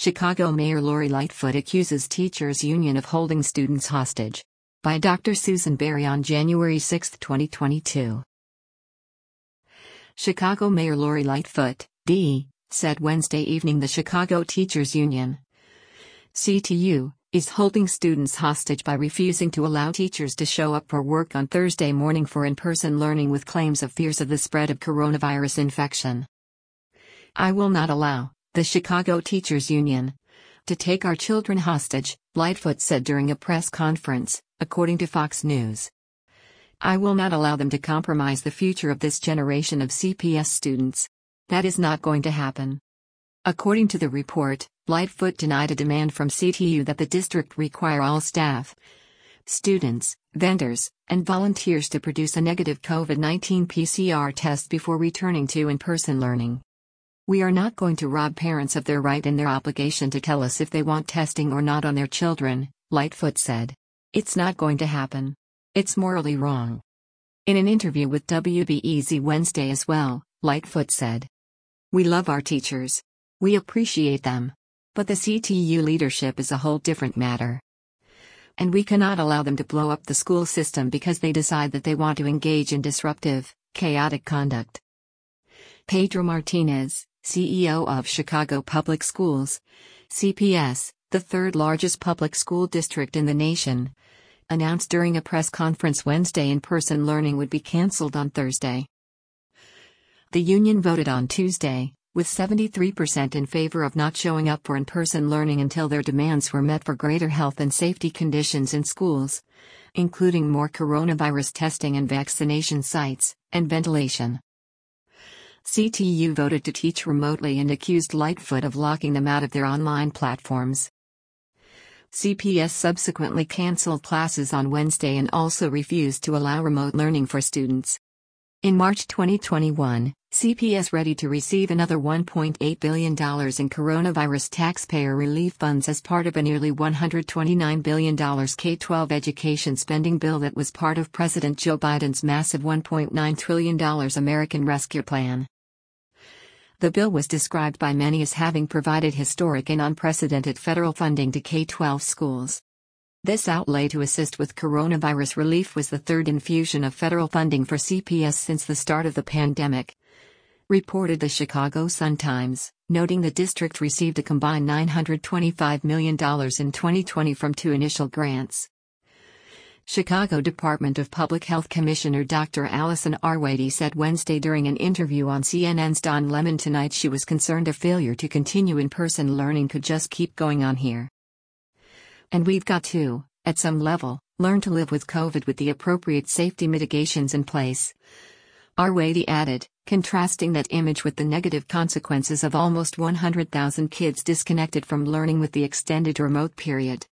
Chicago Mayor Lori Lightfoot accuses teachers' union of holding students hostage. By Dr. Susan Berry on January 6, 2022. Chicago Mayor Lori Lightfoot, D., said Wednesday evening the Chicago Teachers Union, CTU, is holding students hostage by refusing to allow teachers to show up for work on Thursday morning for in-person learning with claims of fears of the spread of coronavirus infection. I will not allow the Chicago Teachers Union to take our children hostage, Lightfoot said during a press conference, according to Fox News. I will not allow them to compromise the future of this generation of CPS students. That is not going to happen. According to the report, Lightfoot denied a demand from CTU that the district require all staff, students, vendors, and volunteers to produce a negative COVID-19 PCR test before returning to in-person learning. We are not going to rob parents of their right and their obligation to tell us if they want testing or not on their children, Lightfoot said. It's not going to happen. It's morally wrong. In an interview with WBEZ Wednesday as well, Lightfoot said, we love our teachers. We appreciate them. But the CTU leadership is a whole different matter. And we cannot allow them to blow up the school system because they decide that they want to engage in disruptive, chaotic conduct. Pedro Martinez, CEO of Chicago Public Schools, CPS, the third largest public school district in the nation, announced during a press conference Wednesday in-person learning would be canceled on Thursday. The union voted on Tuesday, with 73% in favor of not showing up for in-person learning until their demands were met for greater health and safety conditions in schools, including more coronavirus testing and vaccination sites, and ventilation. CTU voted to teach remotely and accused Lightfoot of locking them out of their online platforms. CPS subsequently canceled classes on Wednesday and also refused to allow remote learning for students. In March 2021, CPS ready to receive another $1.8 billion in coronavirus taxpayer relief funds as part of a nearly $129 billion K-12 education spending bill that was part of President Joe Biden's massive $1.9 trillion American Rescue Plan. The bill was described by many as having provided historic and unprecedented federal funding to K-12 schools. This outlay to assist with coronavirus relief was the third infusion of federal funding for CPS since the start of the pandemic, reported the Chicago Sun-Times, noting the district received a combined $925 million in 2020 from two initial grants. Chicago Department of Public Health Commissioner Dr. Allison Arwady said Wednesday during an interview on CNN's Don Lemon Tonight she was concerned a failure to continue in-person learning could just keep going on here. And we've got to, at some level, learn to live with COVID with the appropriate safety mitigations in place. Arwady added, contrasting that image with the negative consequences of almost 100,000 kids disconnected from learning with the extended remote period.